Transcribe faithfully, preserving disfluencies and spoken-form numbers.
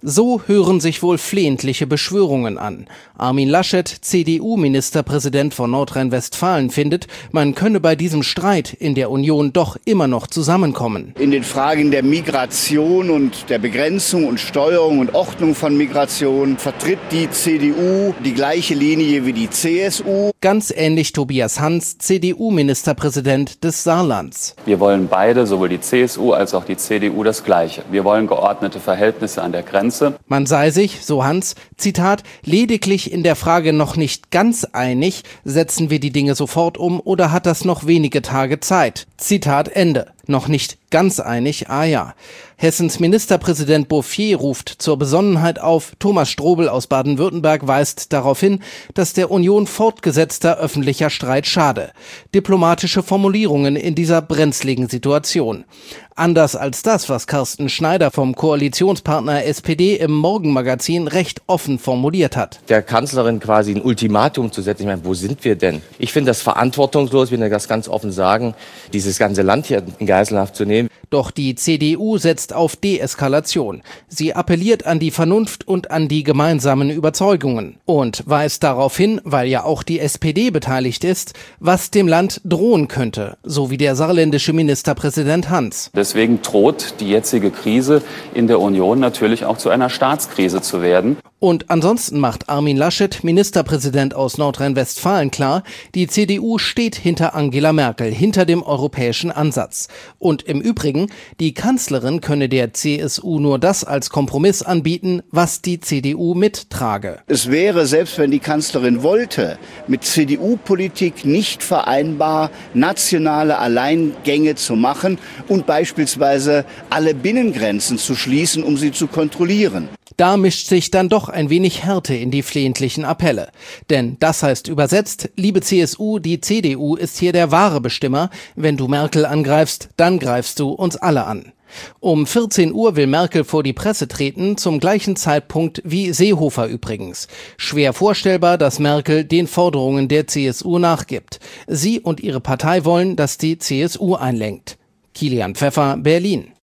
So hören sich wohl flehentliche Beschwörungen an. Armin Laschet, C D U-Ministerpräsident von Nordrhein-Westfalen, findet, man könne bei diesem Streit in der Union doch immer noch zusammenkommen. In den Fragen der Migration und der Begrenzung und Steuerung und Ordnung von Migration vertritt die C D U die gleiche Linie wie die C S U. Ganz ähnlich Tobias Hans, C D U-Ministerpräsident des Saarlands. Wir wollen beide, sowohl die C S U als auch die C D U, das Gleiche. Wir wollen geordnete Verhältnisse an der Grenze. Man sei sich, so Hans, Zitat, lediglich in der Frage noch nicht ganz einig, setzen wir die Dinge sofort um oder hat das noch wenige Tage Zeit? Zitat Ende. Noch nicht ganz einig, ah ja. Hessens Ministerpräsident Bouffier ruft zur Besonnenheit auf. Thomas Strobel aus Baden-Württemberg weist darauf hin, dass der Union fortgesetzter öffentlicher Streit schade. Diplomatische Formulierungen in dieser brenzligen Situation. Anders als das, was Carsten Schneider vom Koalitionspartner S P D im Morgenmagazin recht offen formuliert hat. Der Kanzlerin quasi ein Ultimatum zu setzen, ich meine, wo sind wir denn? Ich finde das verantwortungslos, ich will das ganz offen sagen, dieses ganze Land hier in Geiselhaft zu nehmen. Doch die C D U setzt auf Deeskalation. Sie appelliert an die Vernunft und an die gemeinsamen Überzeugungen und weist darauf hin, weil ja auch die S P D beteiligt ist, was dem Land drohen könnte, so wie der saarländische Ministerpräsident Hans. Deswegen droht die jetzige Krise in der Union natürlich auch zu einer Staatskrise zu werden. Und ansonsten macht Armin Laschet, Ministerpräsident aus Nordrhein-Westfalen, klar, die C D U steht hinter Angela Merkel, hinter dem europäischen Ansatz. Und im Übrigen, die Kanzlerin könne der C S U nur das als Kompromiss anbieten, was die C D U mittrage. Es wäre, selbst wenn die Kanzlerin wollte, mit C D U-Politik nicht vereinbar, nationale Alleingänge zu machen und beispielsweise alle Binnengrenzen zu schließen, um sie zu kontrollieren. Da mischt sich dann doch ein wenig Härte in die flehentlichen Appelle. Denn das heißt übersetzt, liebe C S U, die C D U ist hier der wahre Bestimmer. Wenn du Merkel angreifst, dann greifst du uns alle an. Um vierzehn Uhr will Merkel vor die Presse treten, zum gleichen Zeitpunkt wie Seehofer übrigens. Schwer vorstellbar, dass Merkel den Forderungen der C S U nachgibt. Sie und ihre Partei wollen, dass die C S U einlenkt. Kilian Pfeffer, Berlin.